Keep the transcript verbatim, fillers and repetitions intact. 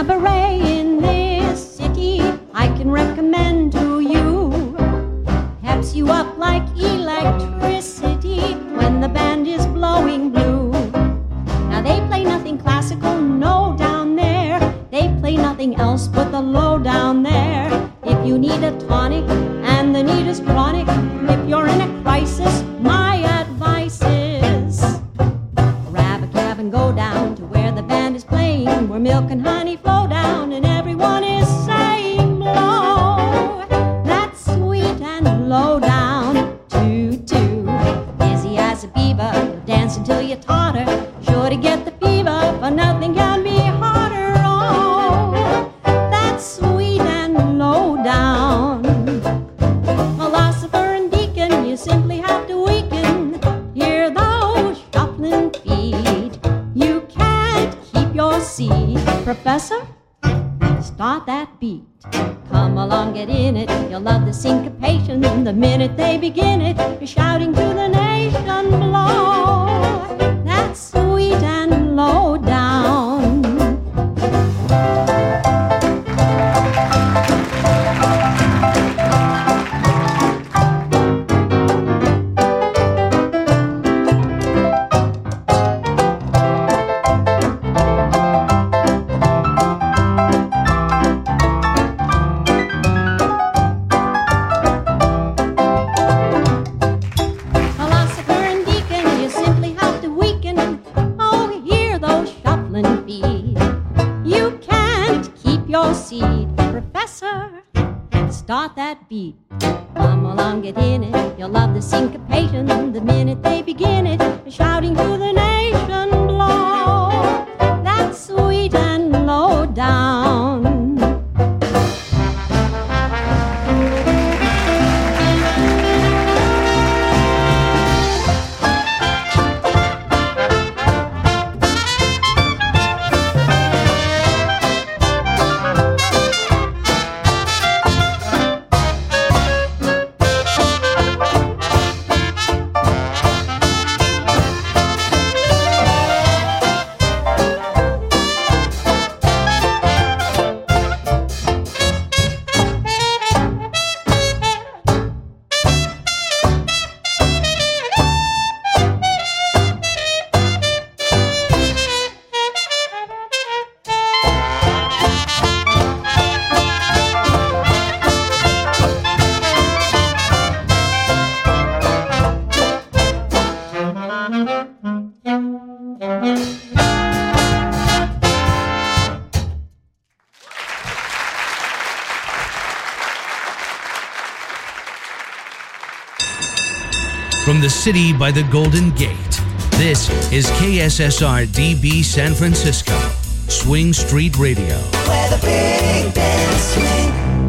cabaret in this city I can recommend to you. Peps you up like electricity when the band is blowing blue. Now they play nothing classical, no, down there. They play nothing else but the low down there. If you need a tonic and the need is chronic, if you're in a crisis, my advice is grab a cab and go down to where the band is playing, where milk and honey flow down and everyone is saying blow. That's sweet and low down, toot-toot. Dizzy as a beaver, you'll dance until you totter, sure to get the fever, but nothing can be harder. Oh, that's sweet and low down. Philosopher and deacon, you simply have to weaken. Hear those shuffling feet. You can't keep your seat. Professor, start that beat. Come along, get in it. You'll love the syncopation. The minute they begin it, you're shouting to the nation below. That's sweet and low down. Start that beat. Come along, get in it. You'll love the syncopation. The minute they begin it, you're shouting to the nation below. That's sweet and low down. From the city by the Golden Gate, this is K S S R D B San Francisco, Swing Street Radio. Where the big bands swing.